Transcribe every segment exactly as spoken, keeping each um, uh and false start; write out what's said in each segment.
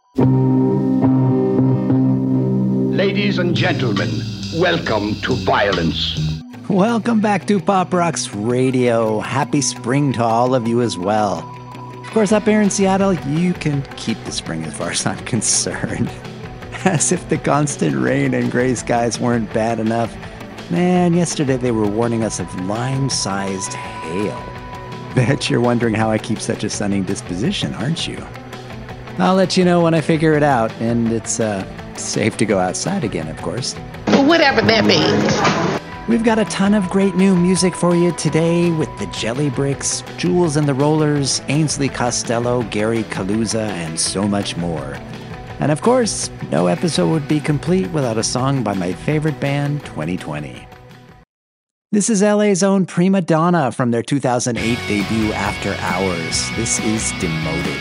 Ladies and gentlemen, welcome to violence. Welcome back to Pop Rocks Radio. Happy spring to all of you as well. Of course, up here in Seattle, you can keep the spring as far as I'm concerned. As if the constant rain and gray skies weren't bad enough. Man, yesterday they were warning us of lime-sized hail. Bet you're wondering how I keep such a sunny disposition, aren't you? I'll let you know when I figure it out, and it's uh, safe to go outside again, of course. Whatever that means. We've got a ton of great new music for you today with the Jelly Bricks, Jules and the Rollers, Ainsley Costello, Gary Kaluza, and so much more. And of course, no episode would be complete without a song by my favorite band, twenty twenty. This is L A's own Prima Donna from their two thousand eight debut After Hours. This is Demoted.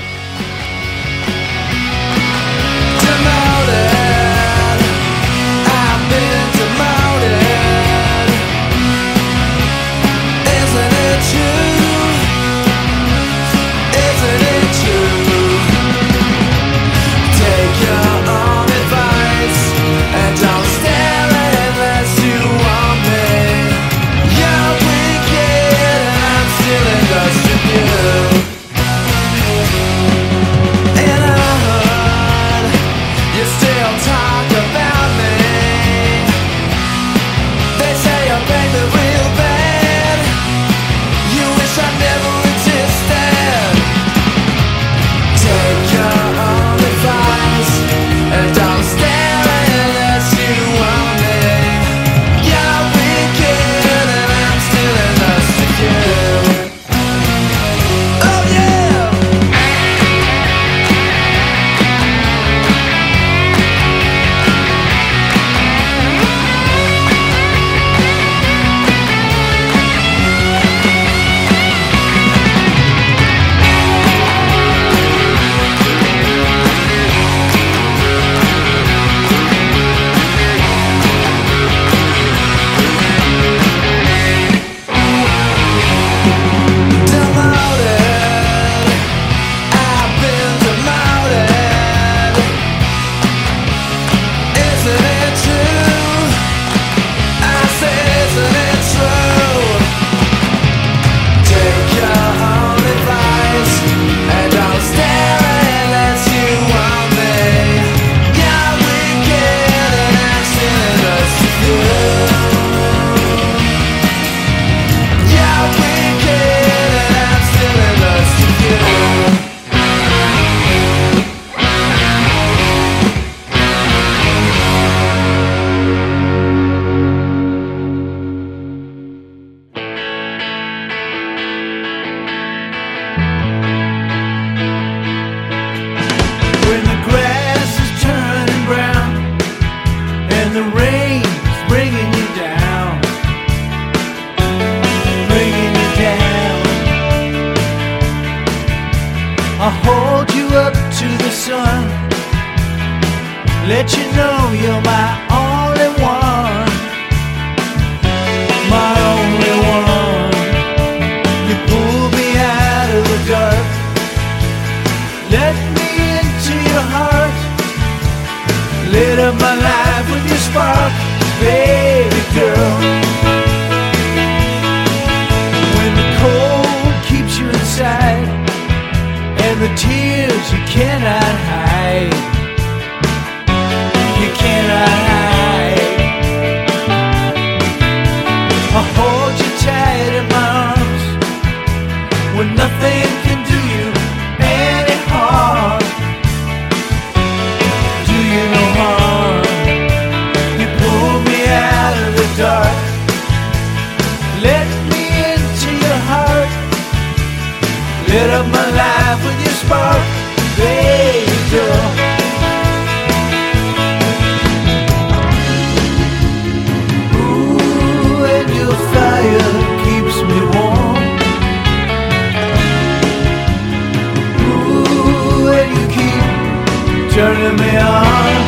Turning me on.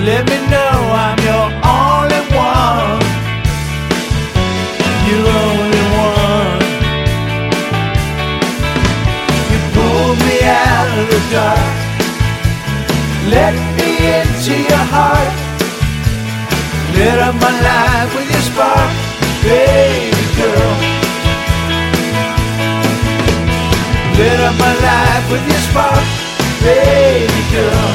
Let me know I'm your only one. Your only one. You pulled me out of the dark. Let me into your heart. Lit up my life with your spark, baby girl. Lit up my life with your spark, baby girl.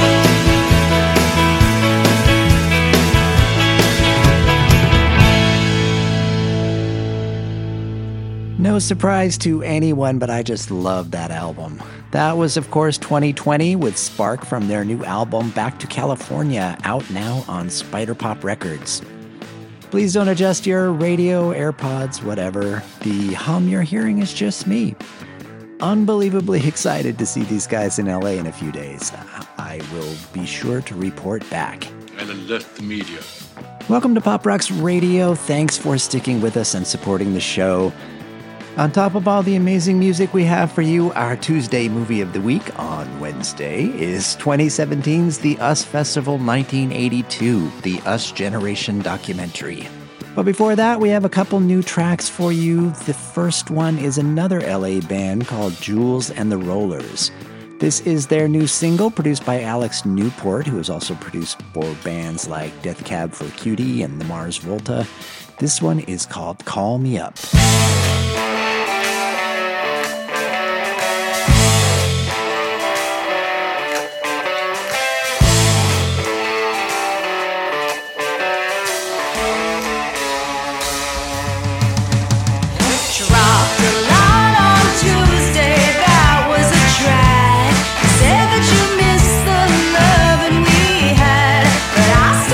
No surprise to anyone, but I just love that album. That was, of course, twenty twenty with Spark from their new album Back to California, out now on Spider Pop Records. Please don't adjust your radio, AirPods, whatever. The hum you're hearing is just me. Unbelievably excited to see these guys in L A in a few days. I will be sure to report back. And alert the media. Welcome to Pop Rocks Radio. Thanks for sticking with us and supporting the show. On top of all the amazing music we have for you, our Tuesday movie of the week on Wednesday is twenty seventeen's The US Festival nineteen eighty-two, the US Generation documentary. But before that, we have a couple new tracks for you. The first one is another L A band called Jules and the Rollers. This is their new single produced by Alex Newport, who has also produced for bands like Death Cab for Cutie and the Mars Volta. This one is called Call Me Up.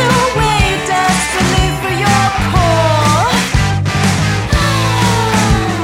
Wait desperately for your call.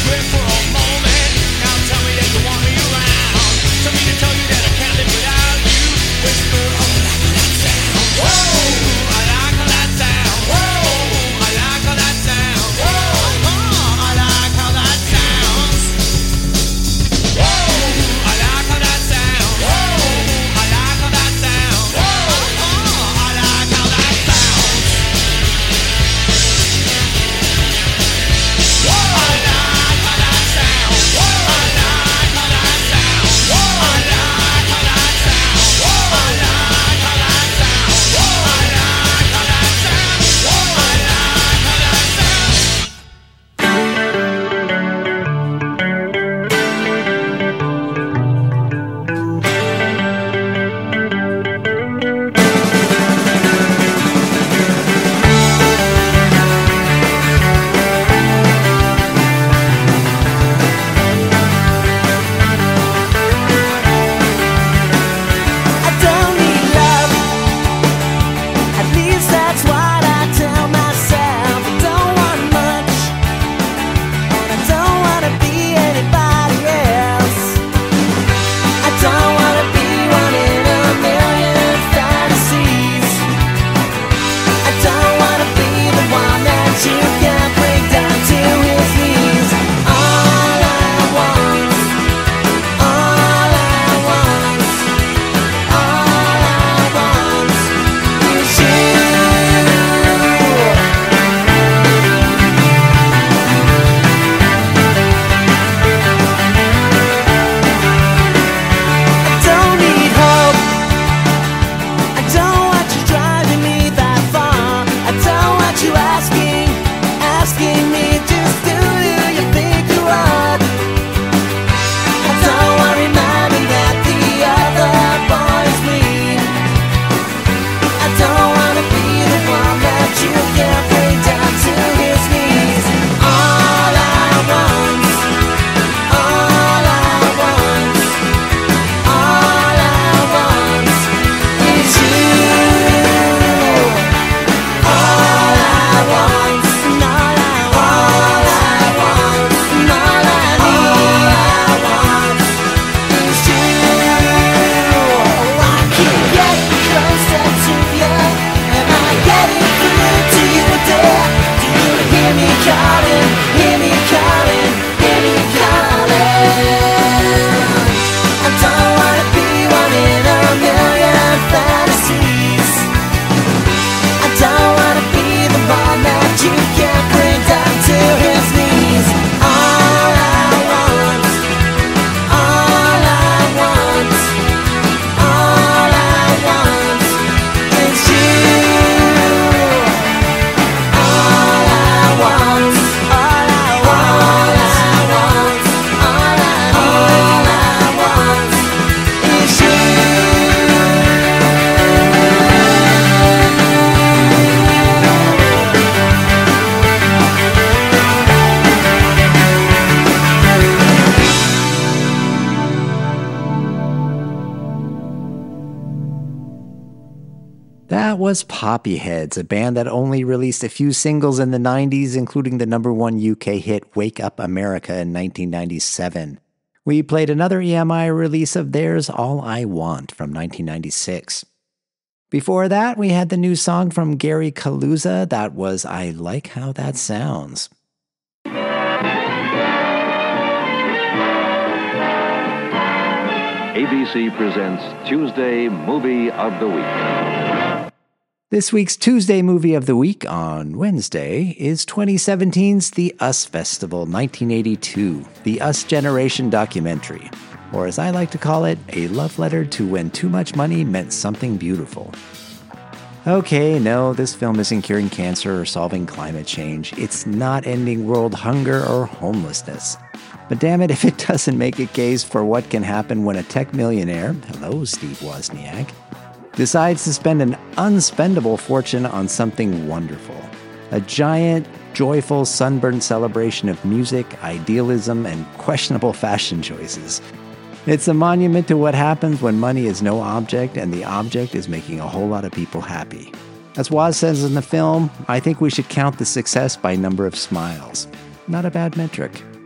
That was Poppyheads, a band that only released a few singles in the nineties, including the number one U K hit Wake Up America in nineteen ninety-seven. We played another E M I release of theirs, All I Want, from nineteen ninety-six. Before that, we had the new song from Gary Kaluza. That was I Like How That Sounds. A B C presents Tuesday Movie of the Week. This week's Tuesday Movie of the Week on Wednesday is twenty seventeen's The Us Festival nineteen eighty-two, the Us Generation documentary, or as I like to call it, a love letter to when too much money meant something beautiful. Okay, no, this film isn't curing cancer or solving climate change. It's not ending world hunger or homelessness. But damn it if it doesn't make a case for what can happen when a tech millionaire, hello Steve Wozniak, decides to spend an unspendable fortune on something wonderful. A giant, joyful, sunburned celebration of music, idealism, and questionable fashion choices. It's a monument to what happens when money is no object and the object is making a whole lot of people happy. As Woz says in the film, I think we should count the success by number of smiles. Not a bad metric.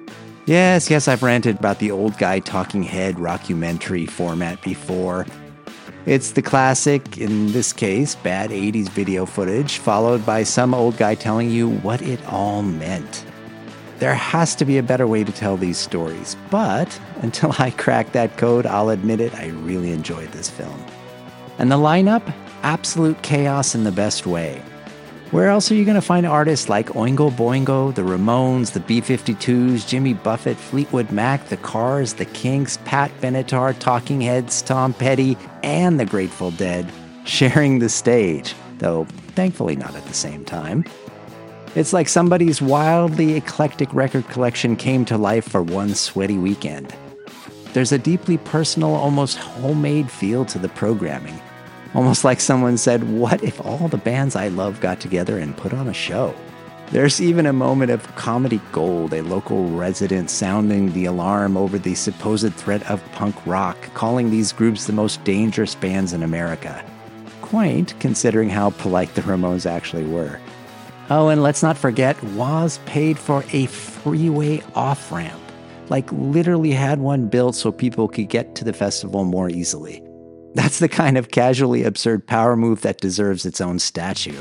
Yes, yes, I've ranted about the old guy talking head rockumentary format before. It's the classic, in this case, bad eighties video footage, followed by some old guy telling you what it all meant. There has to be a better way to tell these stories, but until I crack that code, I'll admit it, I really enjoyed this film. And the lineup? Absolute chaos in the best way. Where else are you going to find artists like Oingo Boingo, the Ramones, the B fifty-twos, Jimmy Buffett, Fleetwood Mac, the Cars, the Kinks, Pat Benatar, Talking Heads, Tom Petty, and the Grateful Dead sharing the stage, though thankfully not at the same time. It's like somebody's wildly eclectic record collection came to life for one sweaty weekend. There's a deeply personal, almost homemade feel to the programming. Almost like someone said, what if all the bands I love got together and put on a show? There's even a moment of comedy gold, a local resident sounding the alarm over the supposed threat of punk rock, calling these groups the most dangerous bands in America. Quaint, considering how polite the Ramones actually were. Oh, and let's not forget, Waz paid for a freeway off-ramp. Like literally had one built so people could get to the festival more easily. That's the kind of casually absurd power move that deserves its own statue.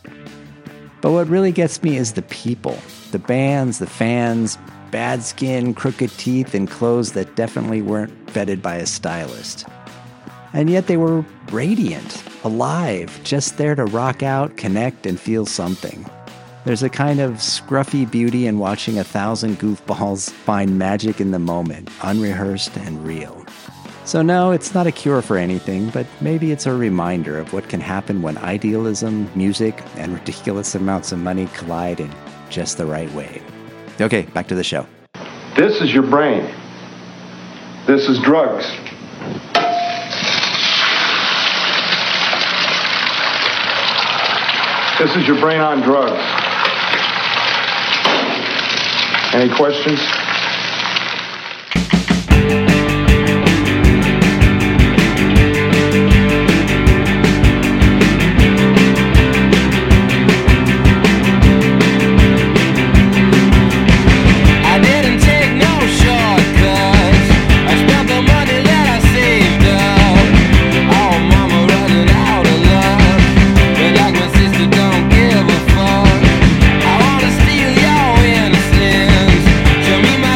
But what really gets me is the people. The bands, the fans, bad skin, crooked teeth, and clothes that definitely weren't vetted by a stylist. And yet they were radiant, alive, just there to rock out, connect, and feel something. There's a kind of scruffy beauty in watching a thousand goofballs find magic in the moment, unrehearsed and real. So no, it's not a cure for anything, but maybe it's a reminder of what can happen when idealism, music, and ridiculous amounts of money collide in just the right way. Okay, back to the show. This is your brain. This is drugs. This is your brain on drugs. Any questions? Show me my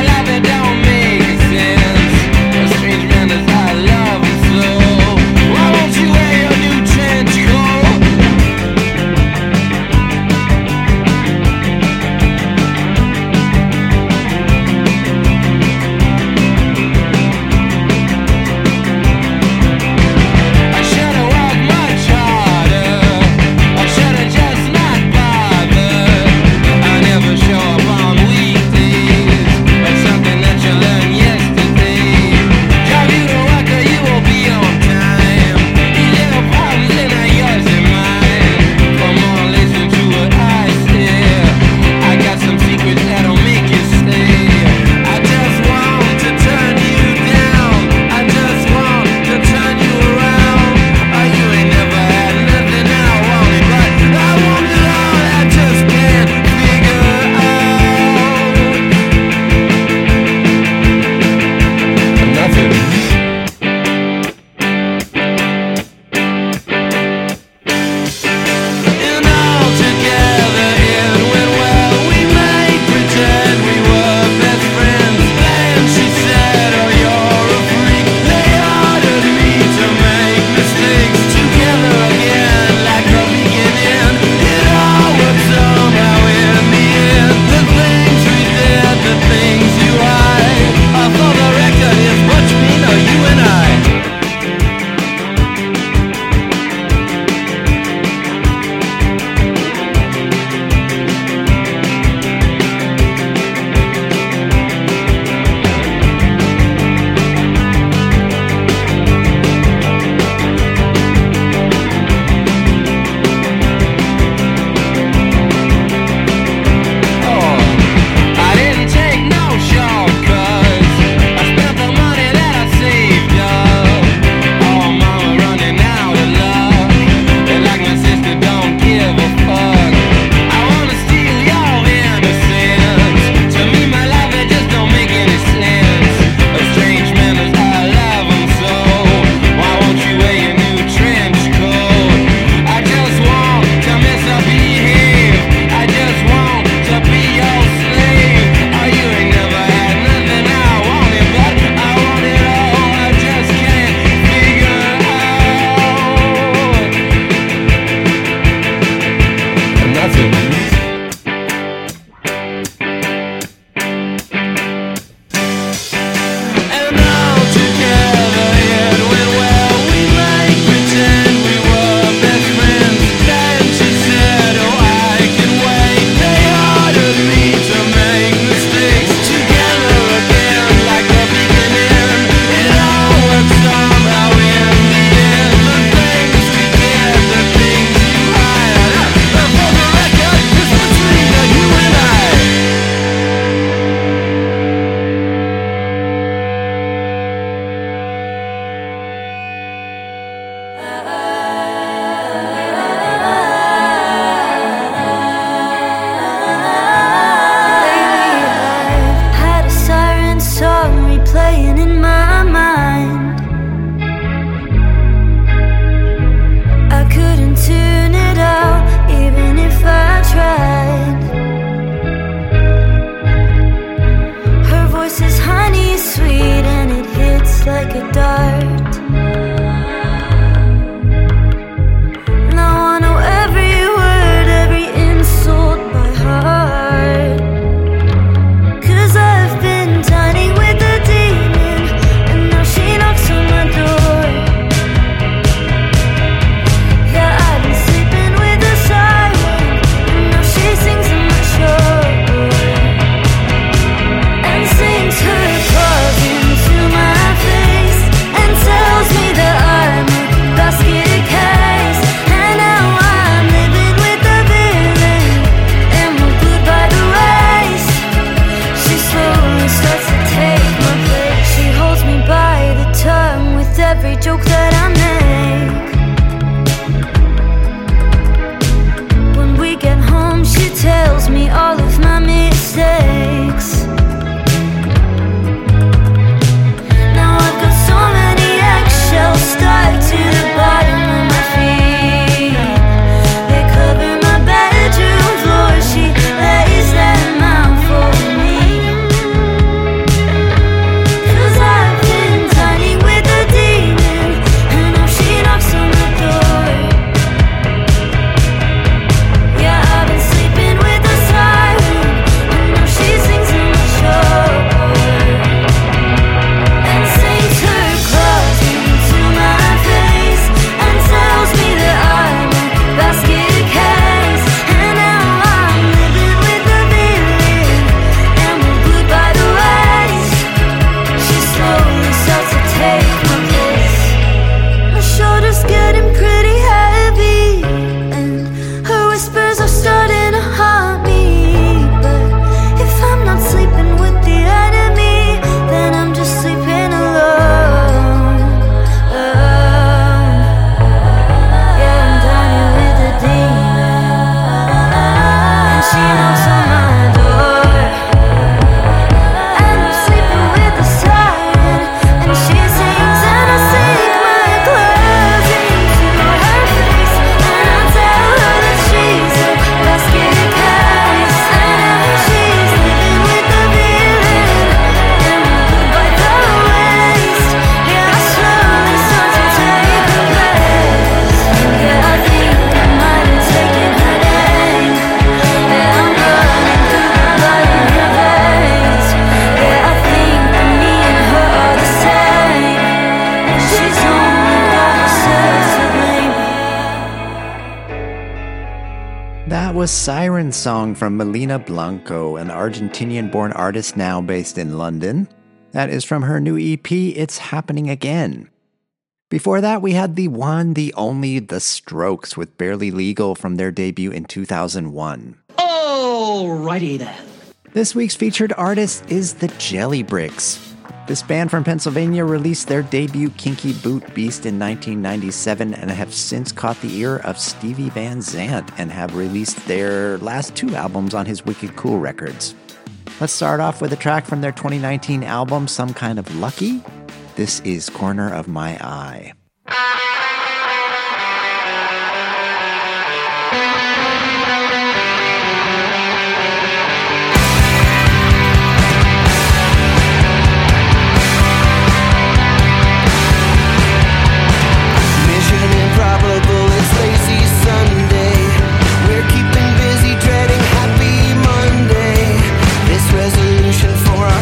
was Siren Song from Melina Blanco, an Argentinian-born artist now based in London. That is from her new E P, It's Happening Again. Before that, we had the one, the only, The Strokes with Barely Legal from their debut in two thousand one. Alrighty then. This week's featured artist is the Jelly Bricks. This band from Pennsylvania released their debut Kinky Boot Beast in nineteen ninety-seven and have since caught the ear of Stevie Van Zandt and have released their last two albums on his Wicked Cool Records. Let's start off with a track from their twenty nineteen album, Some Kind of Lucky. This is Corner of My Eye.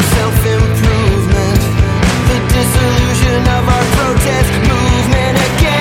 Of our protest movement again.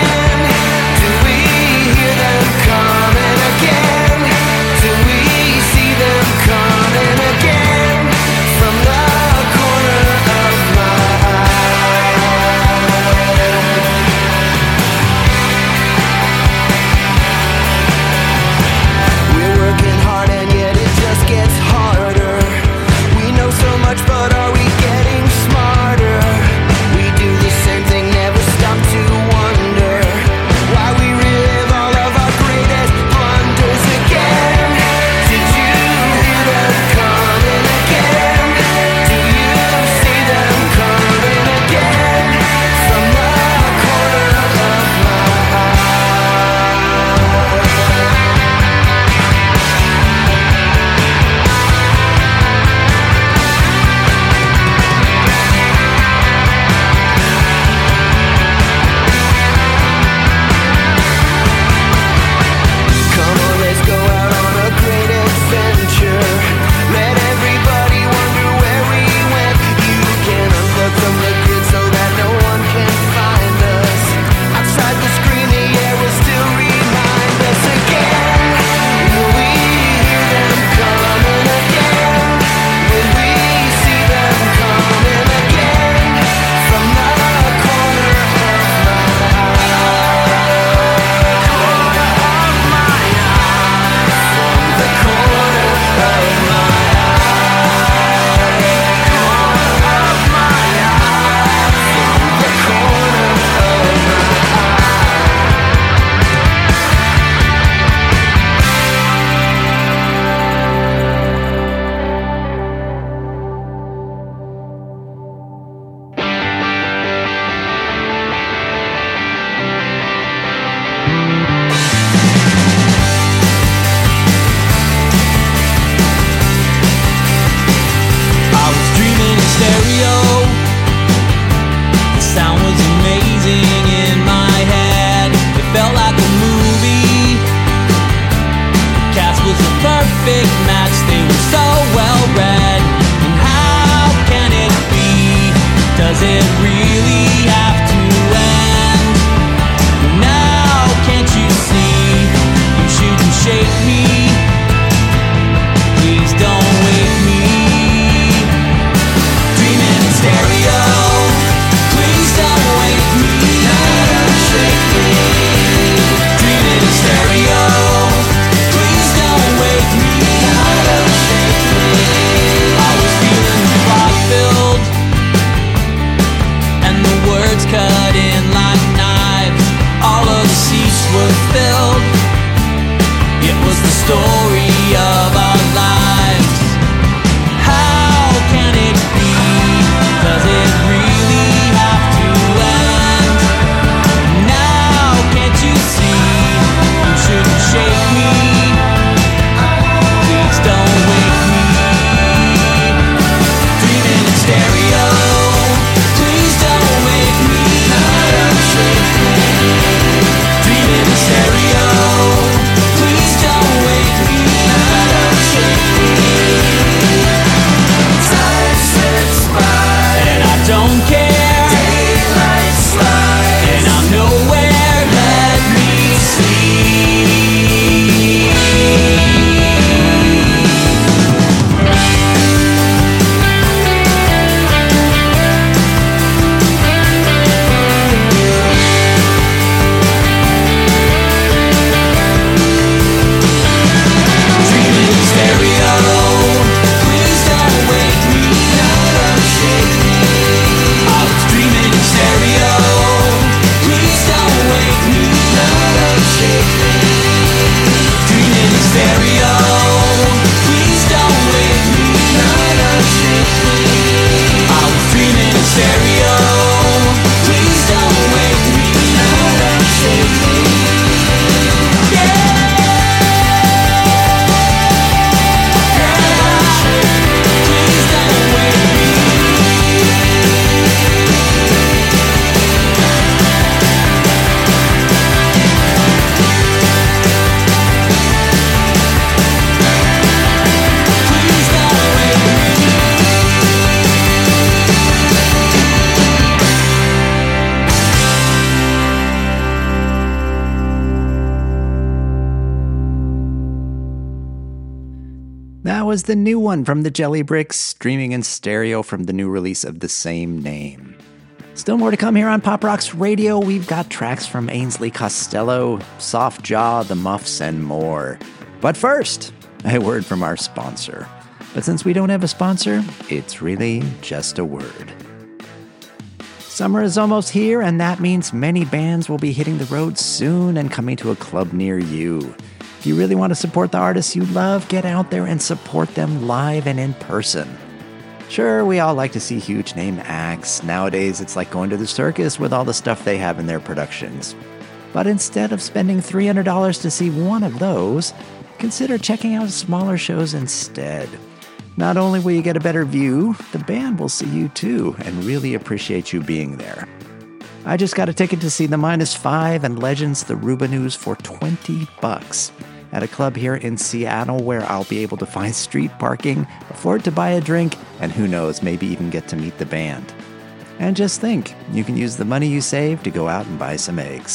was the new one from the Jelly Bricks, streaming in stereo from the new release of the same name. Still more to come here on Pop Rocks Radio. We've got tracks from Ainsley Costello, Soft Jaw, The Muffs, and more. But first, a word from our sponsor. But since we don't have a sponsor, it's really just a word. Summer is almost here, and that means many bands will be hitting the road soon and coming to a club near you. If you really want to support the artists you love, get out there and support them live and in person. Sure, we all like to see huge name acts. Nowadays, it's like going to the circus with all the stuff they have in their productions. But instead of spending three hundred dollars to see one of those, consider checking out smaller shows instead. Not only will you get a better view, the band will see you too and really appreciate you being there. I just got a ticket to see the Minus Five and Legends the Rubinoos for twenty bucks at a club here in Seattle where I'll be able to find street parking, afford to buy a drink, and who knows, maybe even get to meet the band. And just think, you can use the money you save to go out and buy some eggs.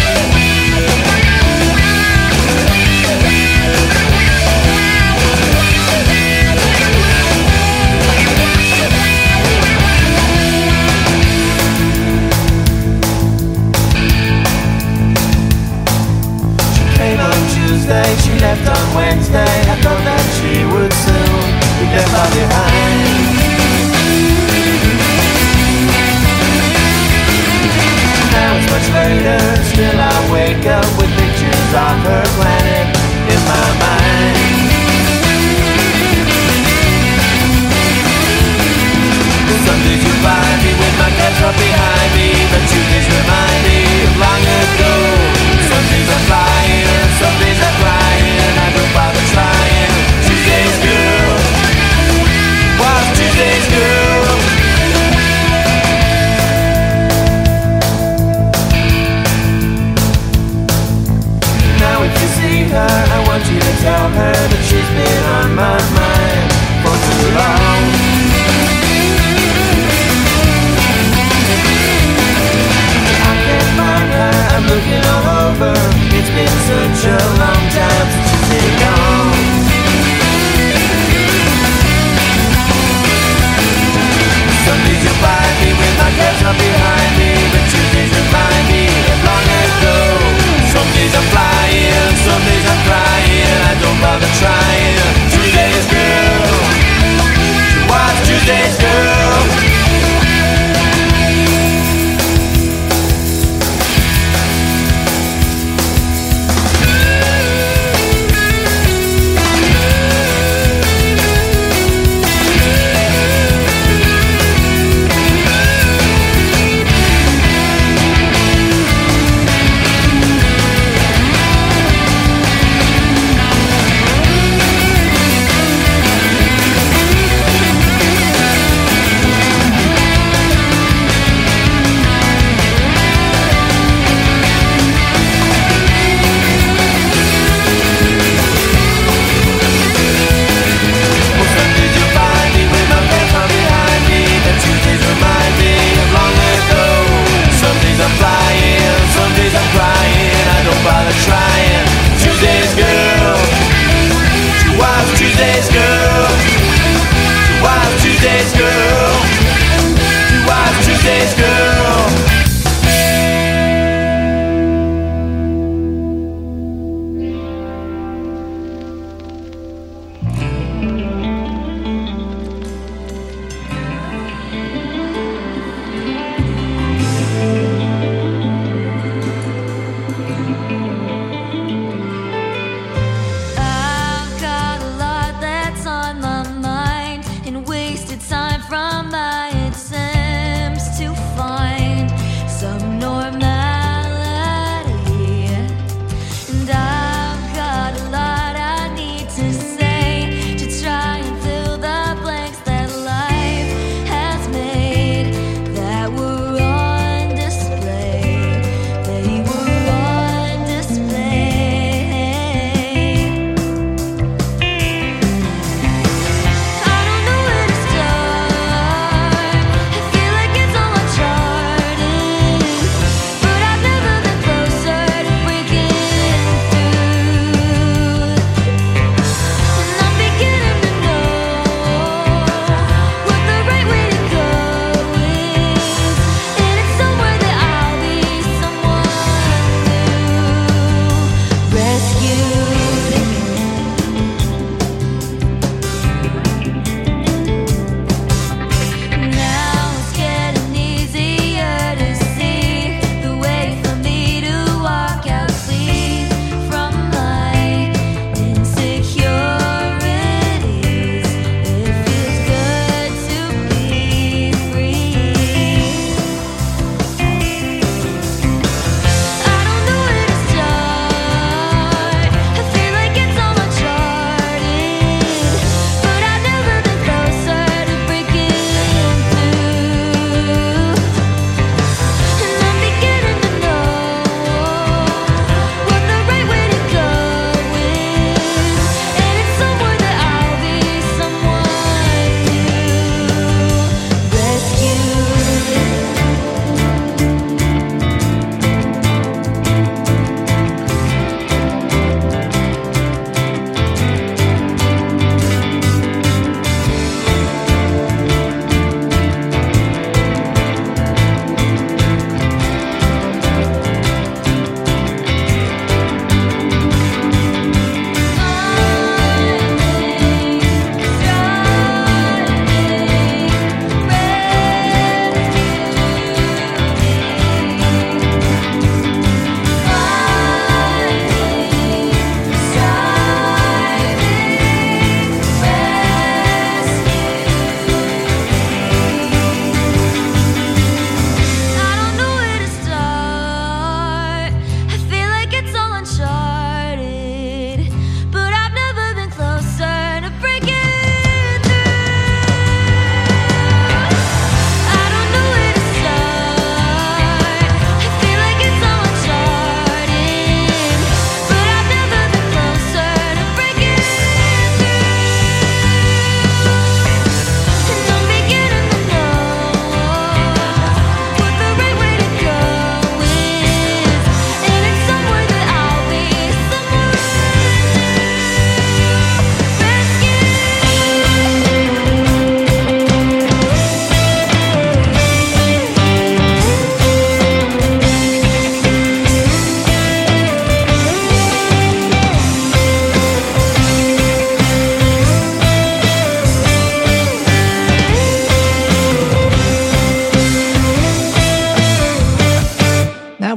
She left on Wednesday. I thought that she would soon be left far behind. Now it's much later, still I wake up with pictures of her planet in my mind.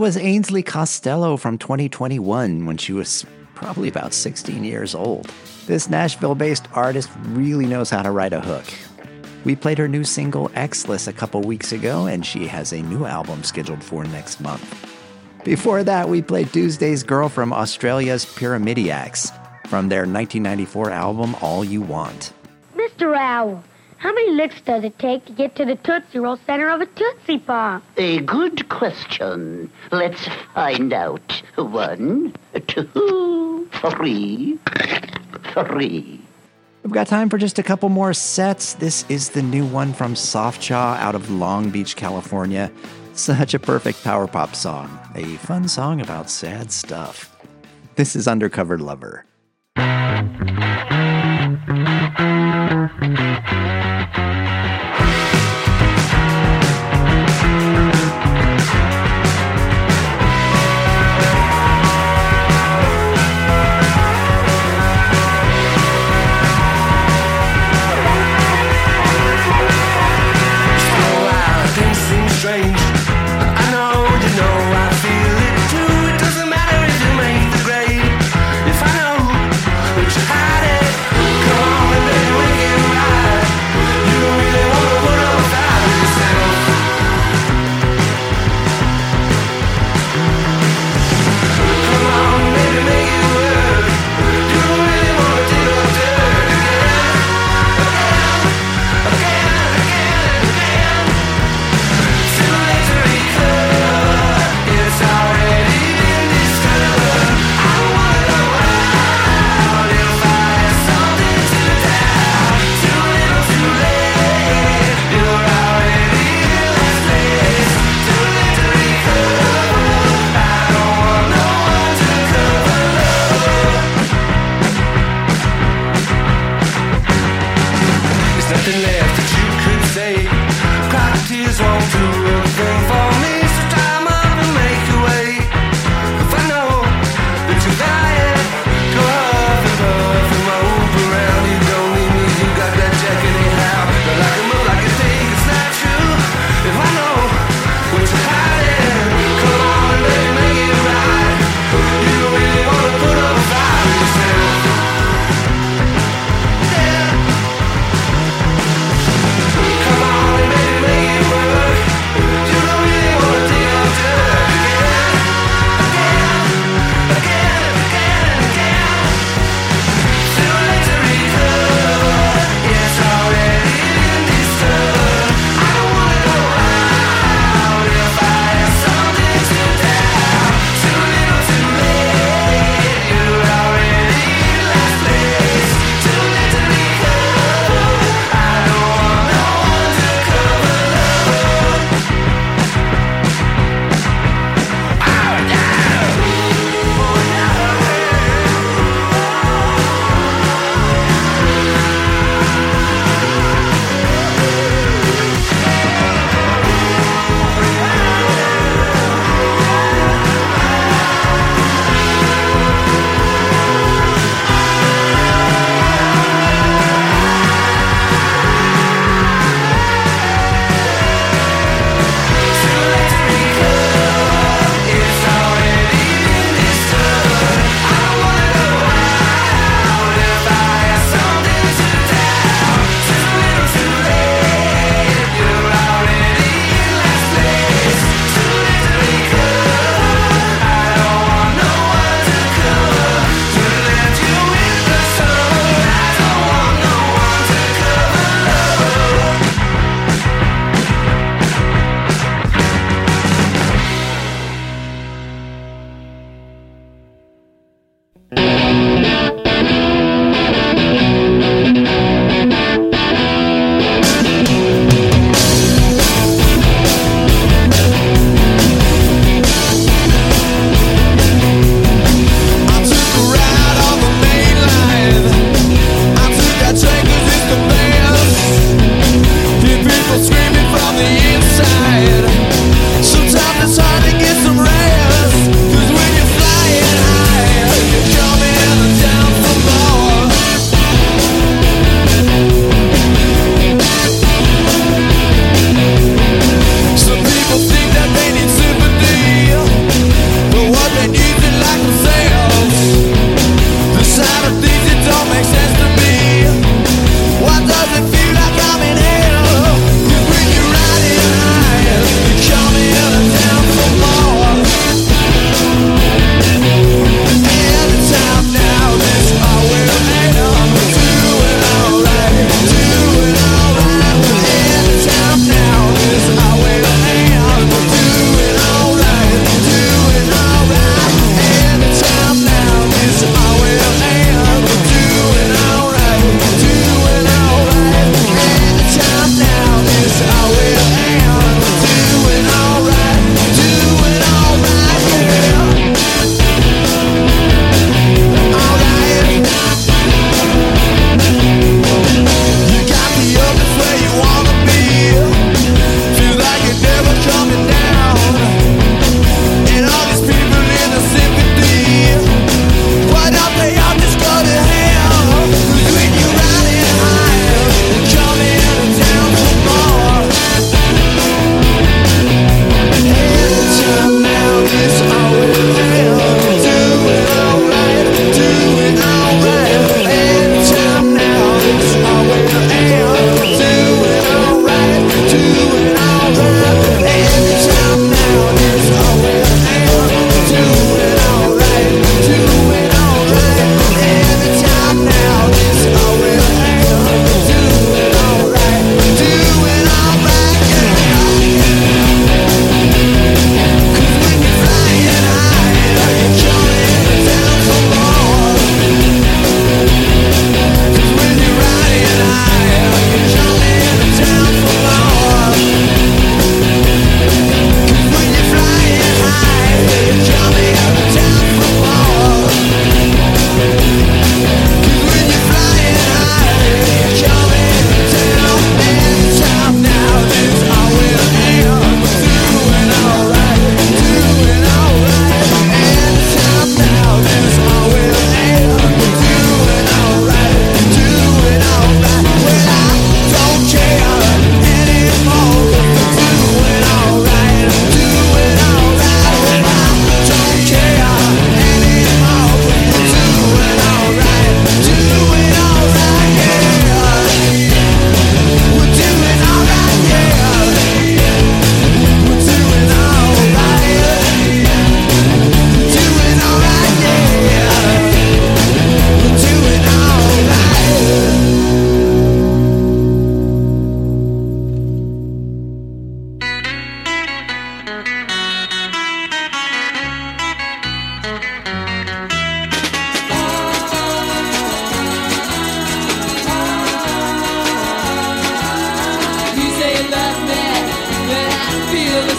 was Ainsley Costello from twenty twenty-one when she was probably about sixteen years old. This Nashville-based artist really knows how to write a hook. We played her new single, Xless, a couple weeks ago, and she has a new album scheduled for next month. Before that, we played Tuesday's Girl from Australia's Pyramidiacs from their nineteen ninety-four album, All You Want. Mister Owl, how many licks does it take to get to the Tootsie Roll center of a Tootsie Pop? A good question. Let's find out. One, two, three, three. We've got time for just a couple more sets. This is the new one from Softjaw out of Long Beach, California. Such a perfect power pop song. A fun song about sad stuff. This is Undercover Lover.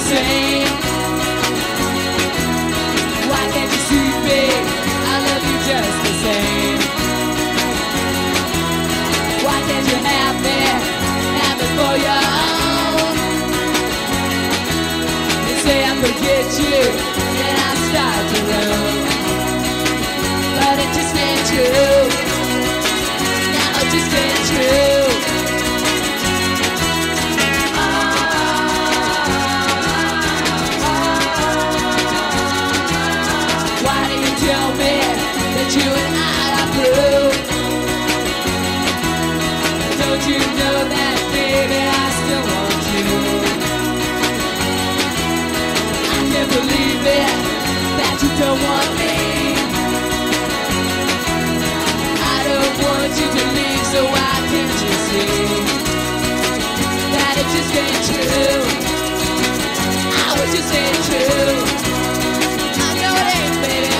same. Why can't you see me? I love you just the same. Why can't you have me, have it for your own? You say I forget you, and I start to run, but it just ain't true. No, it just ain't true. Why do you tell me that you and I are blue? Don't you know that, baby, I still want you? I can't believe it, that you don't want me. I don't want you to leave, so why can't you see that it just ain't true? I was just ain't true. I know it ain't, baby.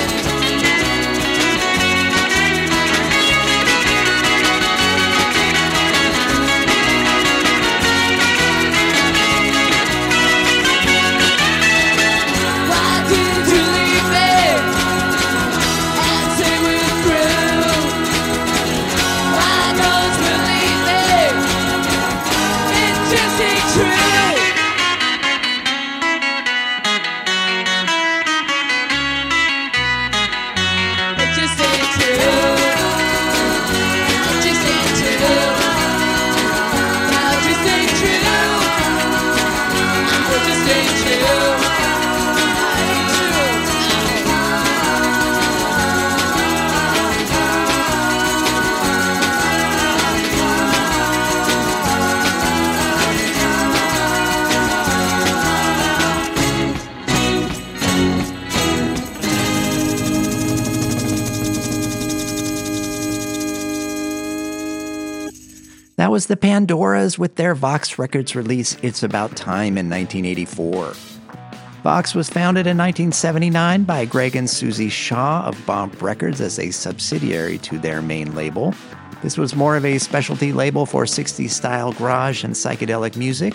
That was the Pandoras with their Vox Records release It's About Time in nineteen eighty-four. Vox was founded in nineteen seventy-nine by Greg and Susie Shaw of Bomp Records as a subsidiary to their main label. This was more of a specialty label for sixties-style garage and psychedelic music.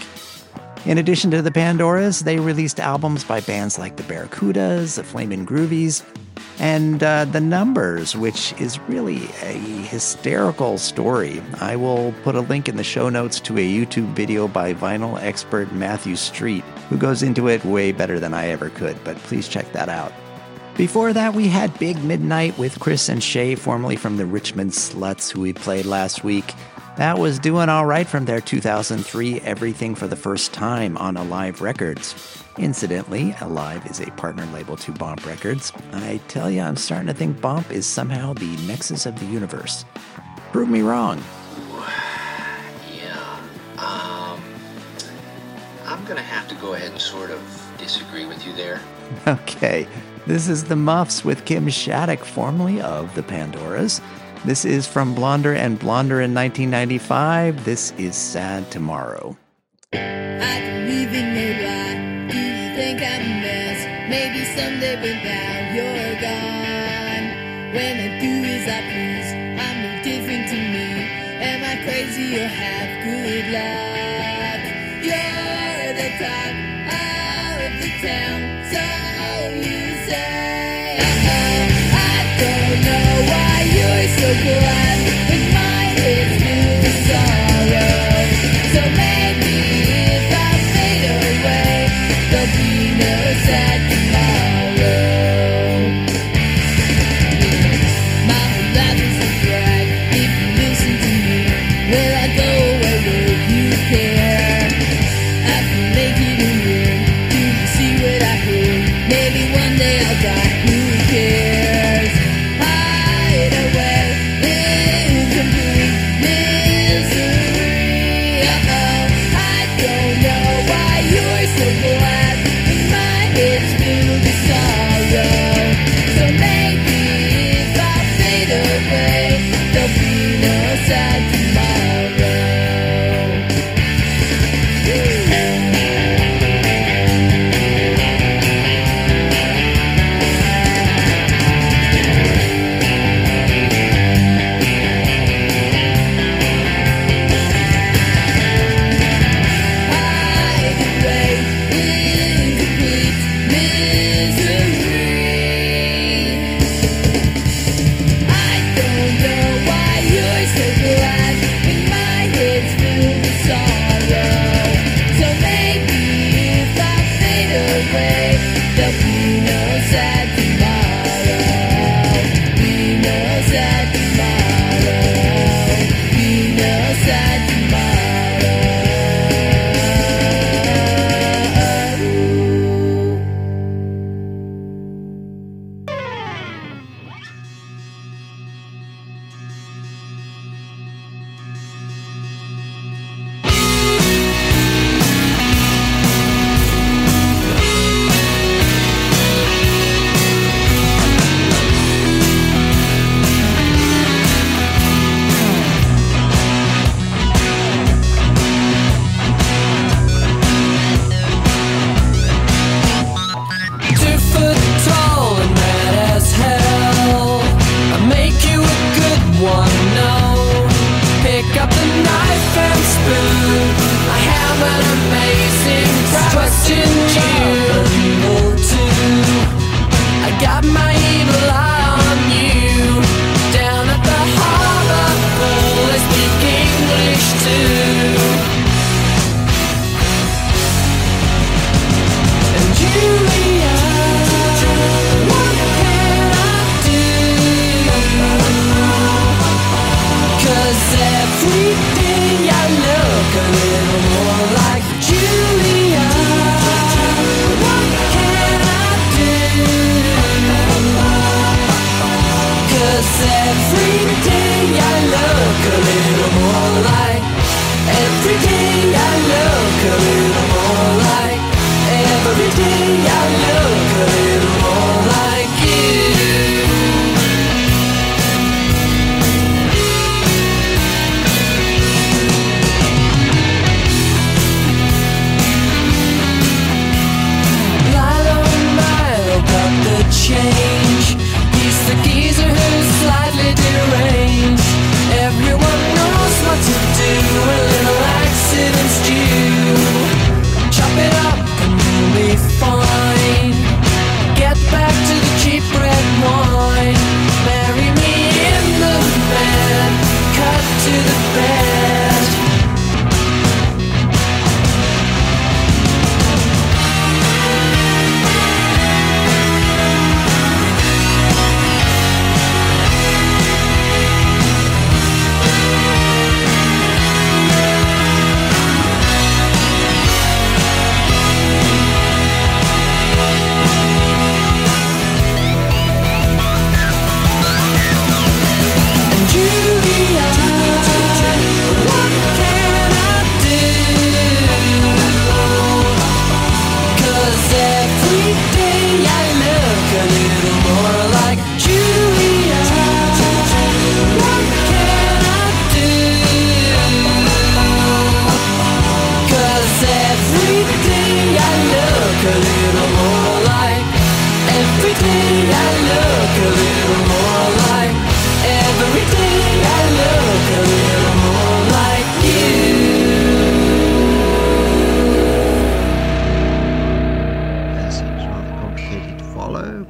In addition to the Pandoras, they released albums by bands like the Barracudas, the Flamin' Groovies, and uh, The Numbers, which is really a hysterical story. I will put a link in the show notes to a YouTube video by vinyl expert Matthew Street, who goes into it way better than I ever could, but please check that out. Before that, we had Big Midnight with Chris and Shay, formerly from the Richmond Sluts, who we played last week. That was doing all right from their two thousand three Everything for the First Time on Alive Records. Incidentally, Alive is a partner label to Bomp Records. I tell you, I'm starting to think Bomp is somehow the nexus of the universe. Prove me wrong. Yeah. Um, I'm going to have to go ahead and sort of disagree with you there. Okay. This is The Muffs with Kim Shattuck, formerly of the Pandoras. This is from Blonder and Blonder in nineteen ninety-five. This is Sad Tomorrow. I believe in your lie. Do you think I'm a mess? Maybe someday, but now you're gone. When I do as I please, I'm no different to me. Am I crazy or have good luck? You're the talk of the town, so you say. Uh-oh, I don't know why you're so glad, but mine is filled with sorrow. So maybe if I fade away, there'll be no sad tomorrow. My whole life is a drag. If you listen to me, will I go away? Will you care? I feel naked and weird. Do you see what I hear? Maybe one day I'll die. Who cares? Hide away in complete misery. Uh-oh, I don't know why you're so glad, but my head's filled with sorrow. So maybe if I fade away, there'll be no sad tomorrow. Woo.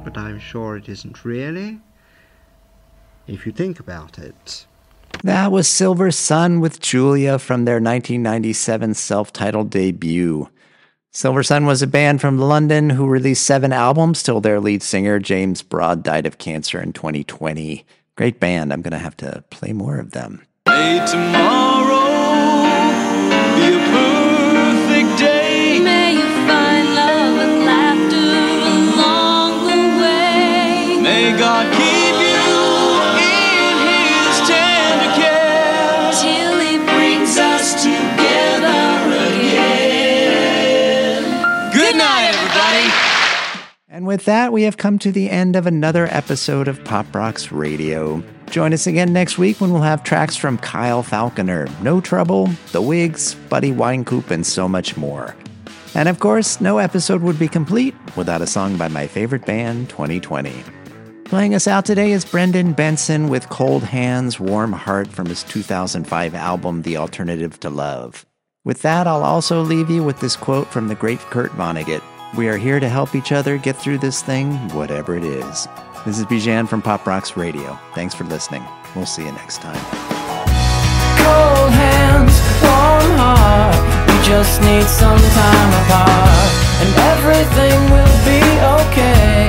but I'm sure it isn't really, if you think about it. That was Silver Sun with Julia from their nineteen ninety-seven self-titled debut. Silver Sun was a band from London who released seven albums till their lead singer, James Broad, died of cancer in twenty twenty. Great band. I'm going to have to play more of them. May tomorrow be a perfect day. May you find love and laughter along the way. May God keep you in his tender care till he brings us together again. Good night, everybody. And with that, we have come to the end of another episode of Pop Rocks Radio. Join us again next week when we'll have tracks from Kyle Falconer, No Trouble, The Wigs, Buddy Winecoop, and so much more. And of course, no episode would be complete without a song by my favorite band, twenty twenty. Playing us out today is Brendan Benson with Cold Hands, Warm Heart from his two thousand five album, The Alternative to Love. With that, I'll also leave you with this quote from the great Kurt Vonnegut. We are here to help each other get through this thing, whatever it is. This is Bijan from Pop Rocks Radio. Thanks for listening. We'll see you next time. Cold hands, warm heart. We just need some time apart, and everything will be okay.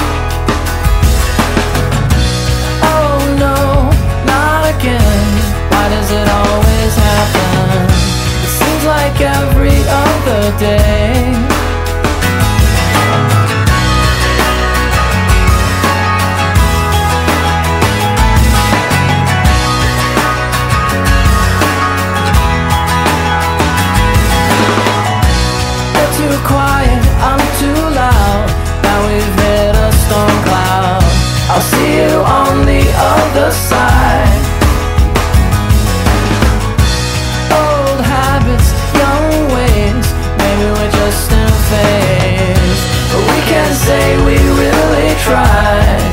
Oh no, not again. Why does it always happen? It seems like every other day. Quiet, I'm too loud. Now we've hit a storm cloud. I'll see you on the other side. Old habits, young ways. Maybe we're just in a phase, but we can't say we really tried.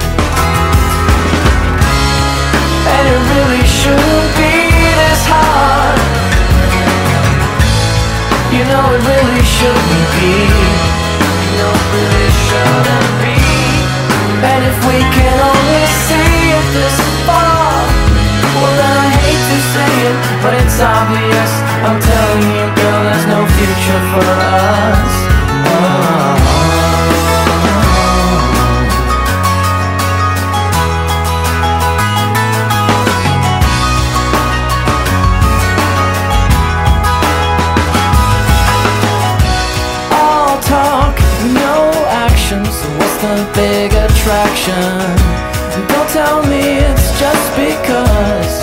And it really shouldn't be this hard. You know it really shouldn't be. You know it really shouldn't be. And if we can only see it this far, well then I hate to say it, but it's obvious. I'm telling you, girl, there's no future for us. Oh. So what's the big attraction? Don't tell me it's just because.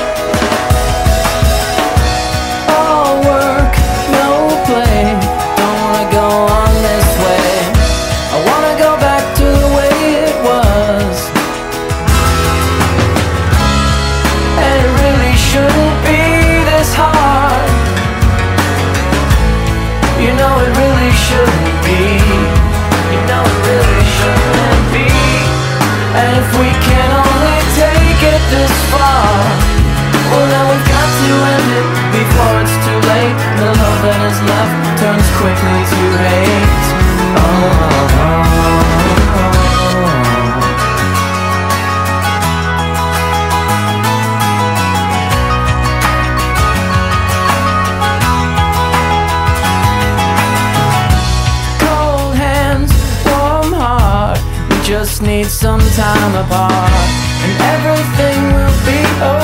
All work, no play. Don't wanna go on this way. I wanna go back to the way it was. And it really shouldn't be this hard. You know it really shouldn't be. You know it really shouldn't be. And if we can only take it this far, well then we've got to end it before it's too late. The love that is left turns quickly to hate. Oh, oh, oh. Just need some time apart, and everything will be okay.